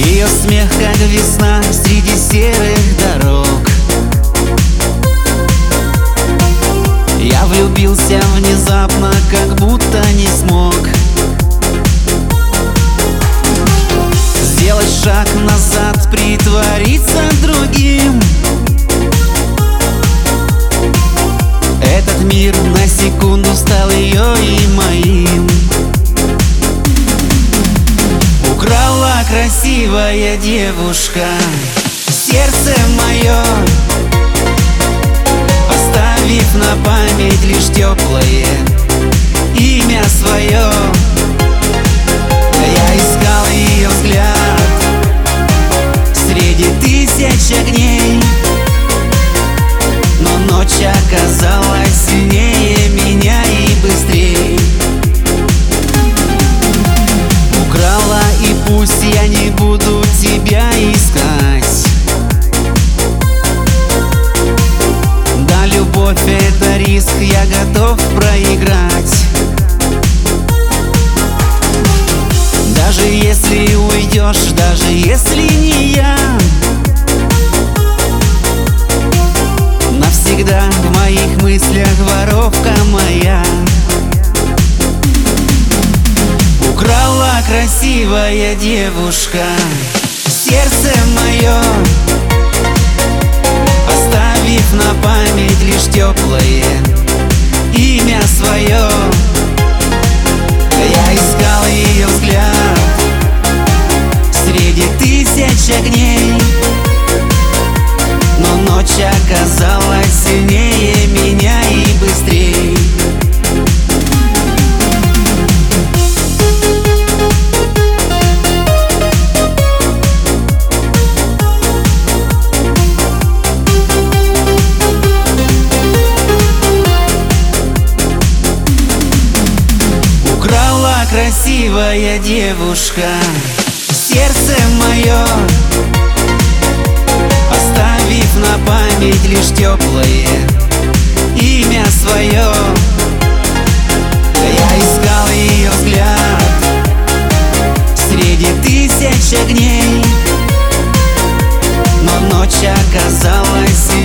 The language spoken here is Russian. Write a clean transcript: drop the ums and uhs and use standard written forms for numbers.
Ее смех, как весна среди серых дорог. Я влюбился внезапно, как будто не смог сделать шаг назад, притвориться другим. Этот мир на секунду стал ее и моим. Украла красивая девушка сердце мое, оставив на память лишь теплое имя свое. Я искал ее взгляд среди тысяч огней, но ночь оказалась сильнее меня и быстрей. Украла, и пусть я не буду тебя искать. Да, любовь — это риск, я готов проиграть. Даже если уйдешь, даже если не я, навсегда в моих мыслях воровка моя. Украла красивая девушка сердце мое, оставив на память лишь теплое имя свое. Я искал ее взгляд среди тысяч огней, но ночь оказалась сильнее меня и быстрей. Украла красивая девушка сердце мое, оставив на память лишь теплое имя свое. Я искал ее взгляд среди тысяч огней, но ночь оказалась